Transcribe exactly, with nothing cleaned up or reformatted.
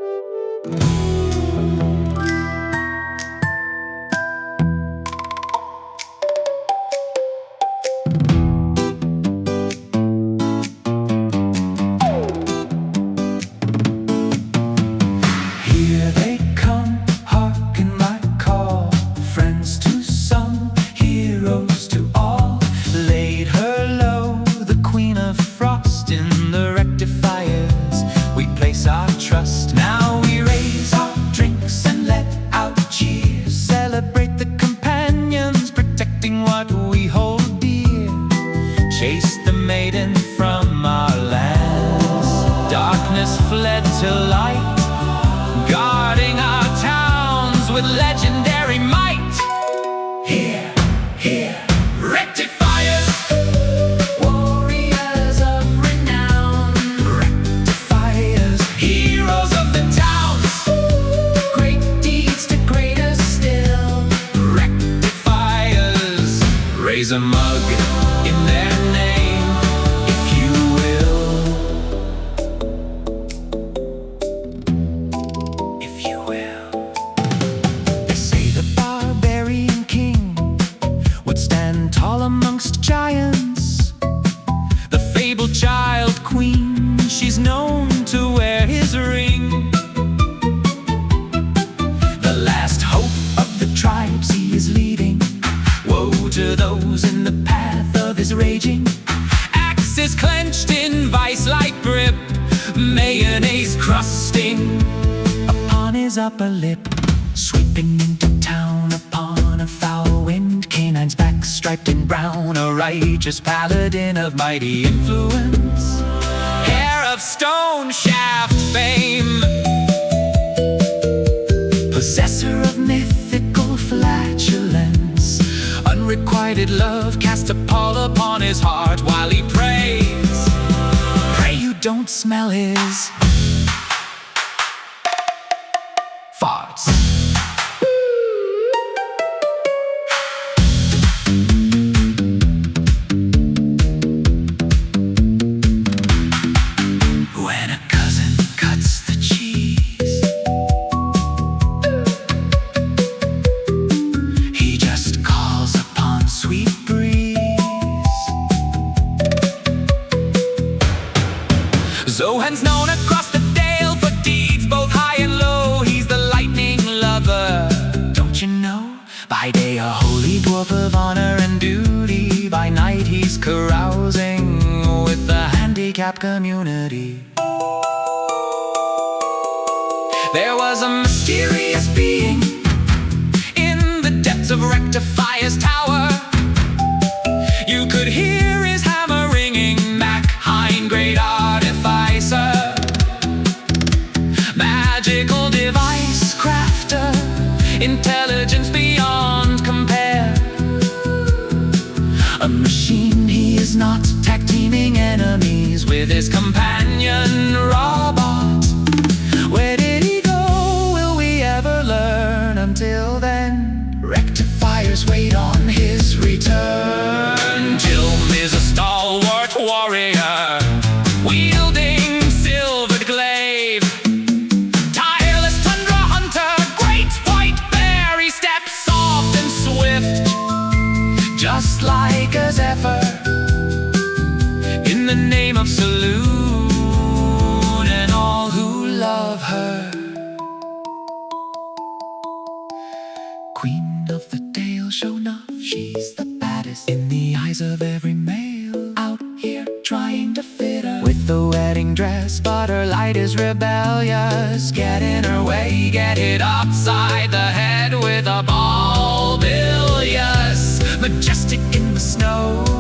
Fled to light, guarding our towns with legendary might. Here, here, rectifiers, warriors of renown. Rectifiers, heroes of the towns, great deeds to greater still. Rectifiers, raise a mug in their name, if you will. Tall amongst giants, the fabled child queen, she's known to wear his ring. The last hope of the tribes he is leading. Woe to those in the path of his raging. Axes clenched in vice-like grip, mayonnaise crusting upon his upper lip. Sweeping into town upon a foul wind, canine's back striped in brown, a righteous paladin of mighty influence, hair of stone shaft fame, possessor of mythical flatulence. Unrequited love cast a pall upon his heart while he prays. Pray you don't smell his farts. Zohan's known across the dale for deeds both high and low. He's the lightning lover, don't you know? By day a holy dwarf of honor and duty, by night he's carousing with the handicapped community. There was a mysterious being in the depths of Rectifier's tower. You could hear his hammer ringing, Mac Hein, great artificer, magical device crafter, intelligence beyond compare. A machine he is not, tag teaming enemies with his companion robot. Where did he go? Will we ever learn? Until then, Rectifiers wait on his return. Jilm is a stalwart warrior, wielding silvered glaive. Tireless tundra hunter, great white bear, he steps soft and swift, just like a zephyr, in the name of Saloon and all who love her. Queen of the Dale, show enough, she's the baddest in the eyes of every male out here trying to fit her with the wedding dress, but her light is rebellious. Get in her way, get hit upside the head with a ball bilious. Majestic in the snow,